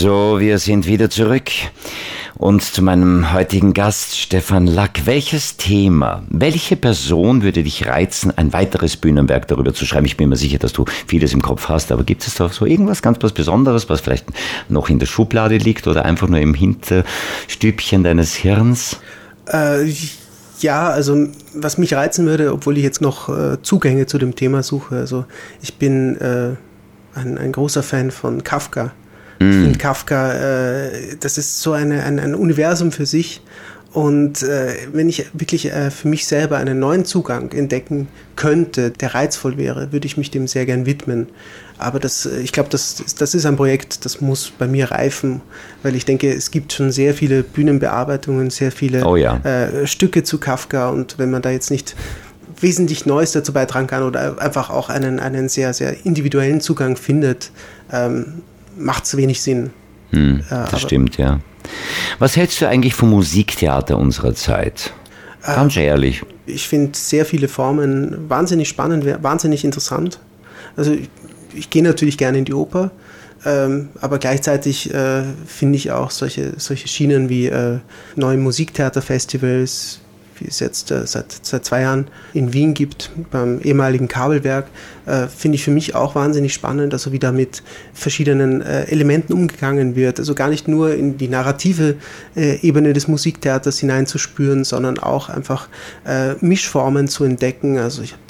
So, wir sind wieder zurück und zu meinem heutigen Gast, Stefan Lack. Welches Thema, welche Person würde dich reizen, ein weiteres Bühnenwerk darüber zu schreiben? Ich bin mir sicher, dass du vieles im Kopf hast, aber gibt es da so irgendwas ganz was Besonderes, was vielleicht noch in der Schublade liegt oder einfach nur im Hinterstübchen deines Hirns? Ja, also was mich reizen würde, obwohl ich jetzt noch Zugänge zu dem Thema suche, also ich bin ein großer Fan von Kafka. Ich finde Kafka, das ist so ein Universum für sich. Und wenn ich wirklich für mich selber einen neuen Zugang entdecken könnte, der reizvoll wäre, würde ich mich dem sehr gern widmen. Aber ich glaube, das ist ein Projekt, das muss bei mir reifen, weil ich denke, es gibt schon sehr viele Bühnenbearbeitungen, sehr viele Stücke zu Kafka. Und wenn man da jetzt nicht wesentlich Neues dazu beitragen kann oder einfach auch einen sehr, sehr individuellen Zugang findet, macht es wenig Sinn. Das stimmt, ja. Was hältst du eigentlich vom Musiktheater unserer Zeit? Ganz ehrlich. Ich finde sehr viele Formen wahnsinnig spannend, wahnsinnig interessant. Also ich gehe natürlich gerne in die Oper, aber gleichzeitig finde ich auch solche Schienen wie neue Musiktheaterfestivals, wie es jetzt seit 2 Jahren in Wien gibt, beim ehemaligen Kabelwerk, finde ich für mich auch wahnsinnig spannend, also wie da mit verschiedenen Elementen umgegangen wird. Also gar nicht nur in die narrative Ebene des Musiktheaters hineinzuspüren, sondern auch einfach Mischformen zu entdecken. Also ich habe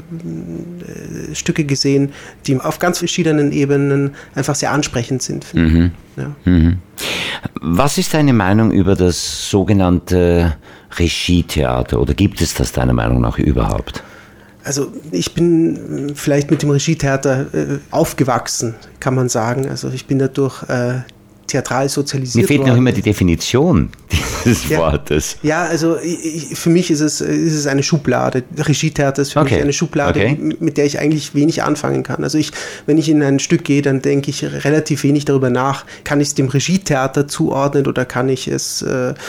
da Stücke gesehen, die auf ganz verschiedenen Ebenen einfach sehr ansprechend sind. Mhm. Ja. Mhm. Was ist deine Meinung über das sogenannte Regietheater oder gibt es das deiner Meinung nach überhaupt? Also ich bin vielleicht mit dem Regietheater aufgewachsen, kann man sagen. Also ich bin dadurch theatral sozialisiert worden. Mir fehlt noch immer die Definition dieses Wortes. Ja, also für mich ist es eine Schublade. Regietheater ist für mich eine Schublade, mit der ich eigentlich wenig anfangen kann. Also wenn ich in ein Stück gehe, dann denke ich relativ wenig darüber nach, kann ich es dem Regietheater zuordnen oder kann ich es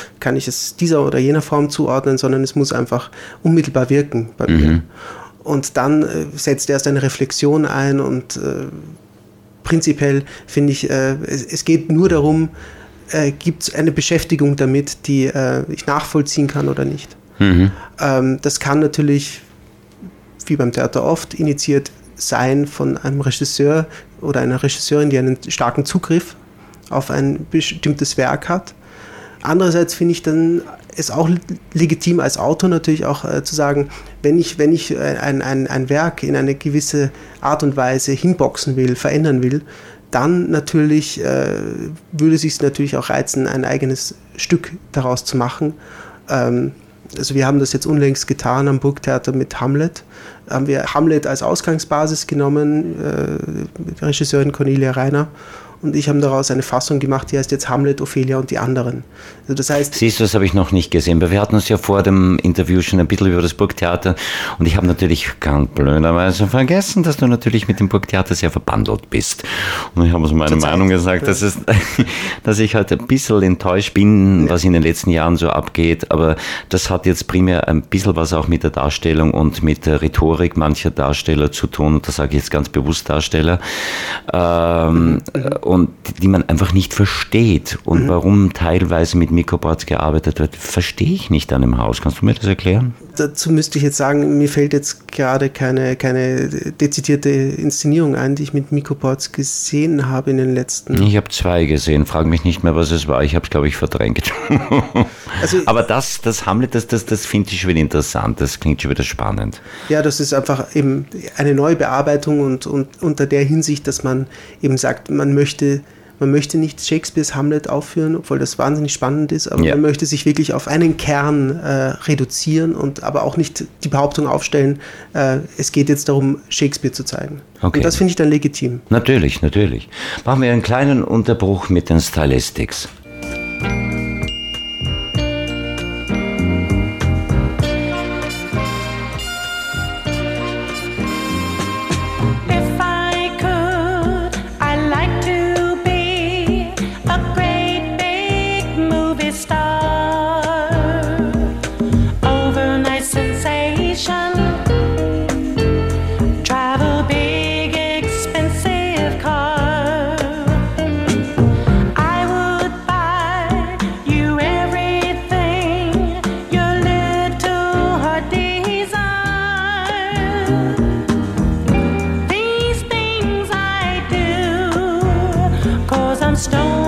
dieser oder jener Form zuordnen, sondern es muss einfach unmittelbar wirken bei mir. Und dann setzt erst eine Reflexion ein und prinzipiell finde ich, es geht nur darum, gibt es eine Beschäftigung damit, die ich nachvollziehen kann oder nicht. Das kann natürlich, wie beim Theater oft, initiiert sein von einem Regisseur oder einer Regisseurin, die einen starken Zugriff auf ein bestimmtes Werk hat. Andererseits finde ich dann es auch legitim als Autor natürlich auch zu sagen, wenn ich ein Werk in eine gewisse Art und Weise hinboxen will, verändern will, dann natürlich würde es sich natürlich auch reizen, ein eigenes Stück daraus zu machen. Also wir haben das jetzt unlängst getan am Burgtheater mit Hamlet. Haben wir Hamlet als Ausgangsbasis genommen, mit der Regisseurin Cornelia Reiner. Und ich habe daraus eine Fassung gemacht, die heißt jetzt Hamlet, Ophelia und die anderen. Also das heißt, siehst du, das habe ich noch nicht gesehen, weil wir hatten uns ja vor dem Interview schon ein bisschen über das Burgtheater und ich habe natürlich ganz blöderweise vergessen, dass du natürlich mit dem Burgtheater sehr verbandelt bist. Und ich habe so meine Meinung gesagt, dass ich halt ein bisschen enttäuscht bin, was in den letzten Jahren so abgeht, aber das hat jetzt primär ein bisschen was auch mit der Darstellung und mit der Rhetorik mancher Darsteller zu tun, und das sage ich jetzt ganz bewusst Darsteller, und die man einfach nicht versteht. Und warum teilweise mit Mikroboards gearbeitet wird, verstehe ich nicht an dem Haus. Kannst du mir das erklären? Dazu müsste ich jetzt sagen, mir fällt jetzt gerade keine dezidierte Inszenierung ein, die ich mit Mikroboards gesehen habe in den letzten... Ich habe 2 gesehen, frage mich nicht mehr, was es war. Ich habe es, glaube ich, verdrängt. Also, aber das Hamlet, das finde ich schon wieder interessant, das klingt schon wieder spannend. Ja, das ist einfach eben eine neue Bearbeitung und unter der Hinsicht, dass man eben sagt, man möchte nicht Shakespeares Hamlet aufführen, obwohl das wahnsinnig spannend ist, aber man möchte sich wirklich auf einen Kern reduzieren und aber auch nicht die Behauptung aufstellen, es geht jetzt darum, Shakespeare zu zeigen. Okay. Und das finde ich dann legitim. Natürlich. Machen wir einen kleinen Unterbruch mit den Stylistics. Travel big, expensive car. stone.